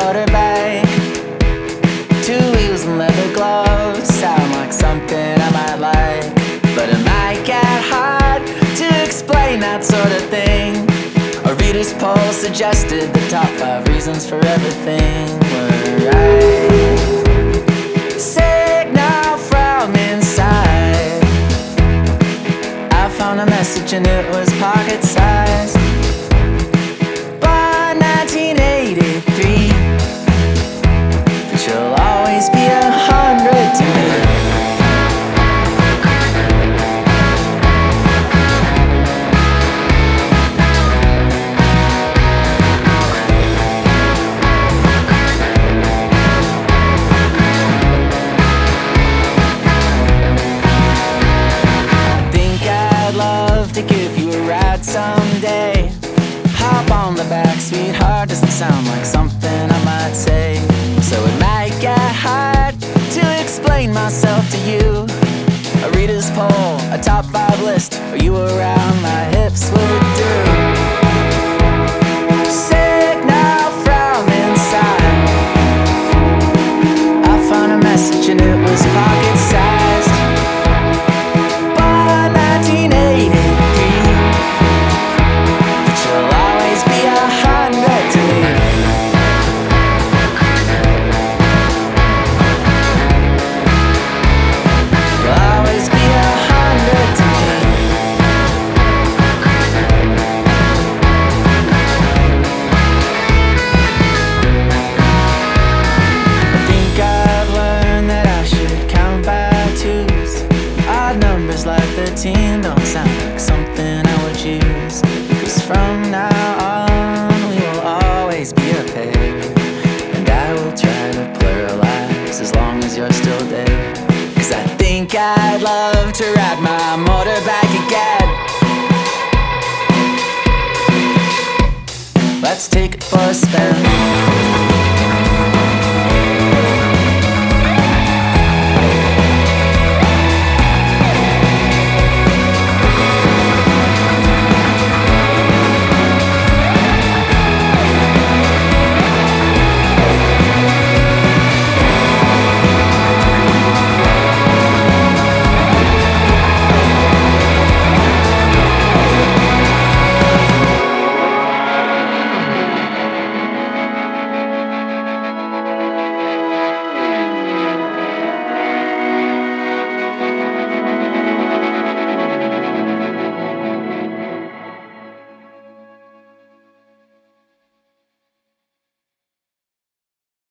motorbike. Two wheels and leather gloves sound like something I might like, but it might get hard to explain that sort of thing. A reader's poll suggested the top 5 reasons for everything were right. Signal from inside. I found a message and it was pocket-sized. Born 1983, but you'll always be 100 to me. To give you a ride someday. Hop on the back, sweetheart, doesn't sound like something I might say. So it might get hard to explain myself to you. A reader's poll, a top 5 list, are you around? My hips would do. Signal from inside. I found a message and it was pocket-sized. Born 1980. Like 13 don't sound like something I would use, 'cause from now on we will always be a pair, and I will try to pluralize as long as you're still there. 'Cause I think I'd love to ride my motorbike again. Let's take it for a spin.